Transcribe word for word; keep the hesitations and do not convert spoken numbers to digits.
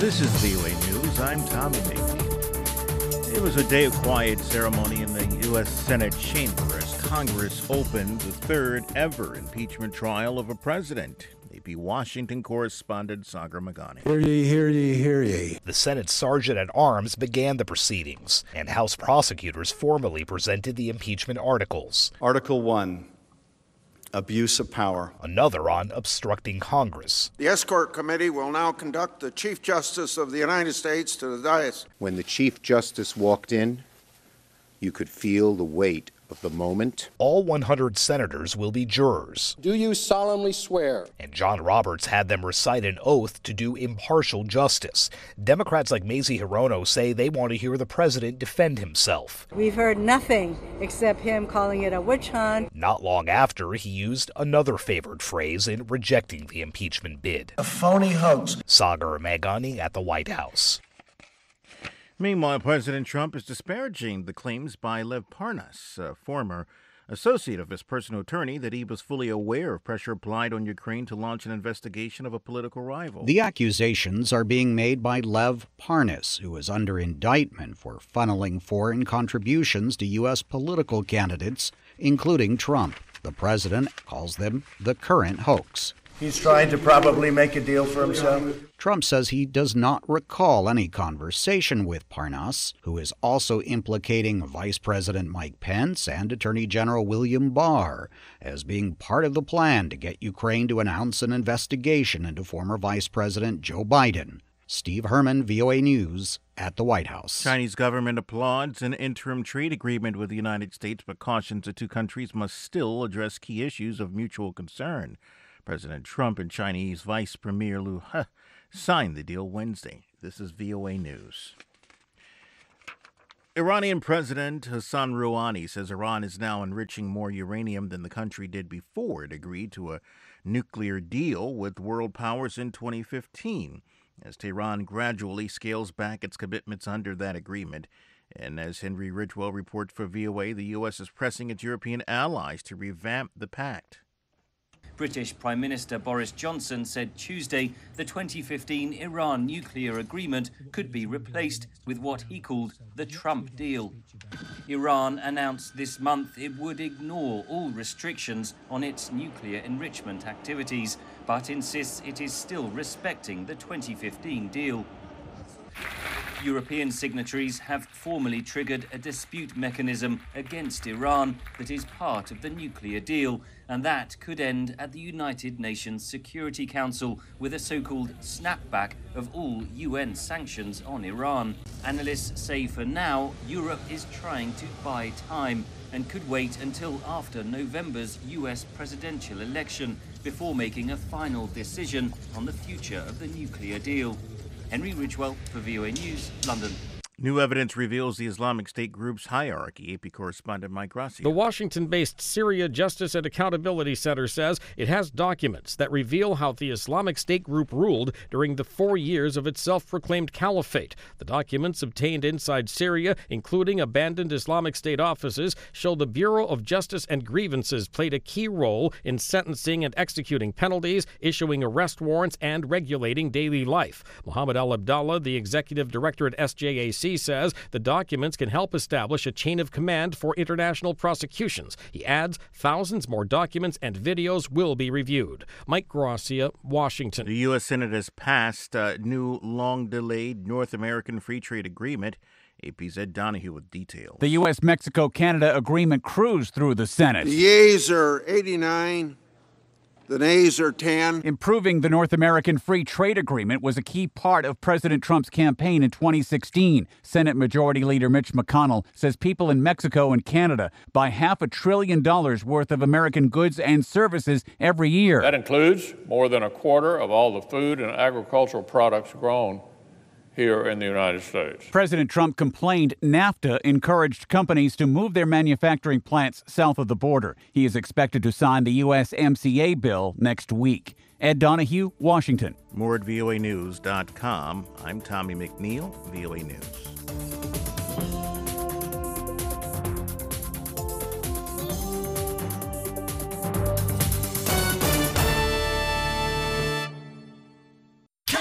This is V O A News. I'm Tommy McNeil. It was a day of quiet ceremony in the U S Senate chamber as Congress opened the third ever impeachment trial of a president. A P Washington correspondent Sagar Meghani. Hear ye, hear ye, hear ye. The Senate Sergeant-at-Arms began the proceedings, and House prosecutors formally presented the impeachment articles. Article one, abuse of power. Another on obstructing Congress. The Escort Committee will now conduct the Chief Justice of the United States to the dais. When the Chief Justice walked in, you could feel the weight of the moment. All one hundred senators will be jurors. Do you solemnly swear? And John Roberts had them recite an oath to do impartial justice. Democrats like Mazie Hirono say they want to hear the president defend himself. We've heard nothing except him calling it a witch hunt. Not long after, he used another favored phrase in rejecting the impeachment bid. A phony hoax. Sagar Meghani at the White House. Meanwhile, President Trump is disparaging the claims by Lev Parnas, a former associate of his personal attorney, that he was fully aware of pressure applied on Ukraine to launch an investigation of a political rival. The accusations are being made by Lev Parnas, who is under indictment for funneling foreign contributions to U S political candidates, including Trump. The president calls them the current hoax. He's trying to probably make a deal for himself. Trump says he does not recall any conversation with Parnas, who is also implicating Vice President Mike Pence and Attorney General William Barr as being part of the plan to get Ukraine to announce an investigation into former Vice President Joe Biden. Steve Herman, V O A News, at the White House. Chinese government applauds an interim trade agreement with the United States, but cautions the two countries must still address key issues of mutual concern. President Trump and Chinese Vice Premier Liu He signed the deal Wednesday. This is V O A News. Iranian President Hassan Rouhani says Iran is now enriching more uranium than the country did before it agreed to a nuclear deal with world powers in twenty fifteen, as Tehran gradually scales back its commitments under that agreement. And as Henry Ridgewell reports for V O A, the U S is pressing its European allies to revamp the pact. British Prime Minister Boris Johnson said Tuesday the twenty fifteen Iran nuclear agreement could be replaced with what he called the Trump deal. Iran announced this month it would ignore all restrictions on its nuclear enrichment activities, but insists it is still respecting the twenty fifteen deal. European signatories have formally triggered a dispute mechanism against Iran that is part of the nuclear deal, and that could end at the United Nations Security Council with a so-called snapback of all U N sanctions on Iran. Analysts say for now, Europe is trying to buy time and could wait until after November's U S presidential election before making a final decision on the future of the nuclear deal. Henry Ridgewell for V O A News, London. New evidence reveals the Islamic State group's hierarchy. A P correspondent Mike Rossi. The Washington-based Syria Justice and Accountability Center says it has documents that reveal how the Islamic State group ruled during the four years of its self-proclaimed caliphate. The documents obtained inside Syria, including abandoned Islamic State offices, show the Bureau of Justice and Grievances played a key role in sentencing and executing penalties, issuing arrest warrants, and regulating daily life. Mohammed Al-Abdallah, the executive director at S J A C, says the documents can help establish a chain of command for international prosecutions. He adds thousands more documents and videos will be reviewed. Mike Gracia, Washington. The U S Senate has passed a new long-delayed North American Free Trade Agreement. A P's Ed Donahue with details. The U S Mexico-Canada agreement cruised through the Senate. The yeas are eighty-nine. The nays are ten. Improving the North American Free Trade Agreement was a key part of President Trump's campaign in twenty sixteen. Senate Majority Leader Mitch McConnell says people in Mexico and Canada buy half a trillion dollars worth of American goods and services every year. That includes more than a quarter of all the food and agricultural products grown here in the United States. President Trump complained NAFTA encouraged companies to move their manufacturing plants south of the border. He is expected to sign the U S M C A bill next week. Ed Donahue, Washington. More at V O A news dot com. I'm Tommy McNeil, V O A News.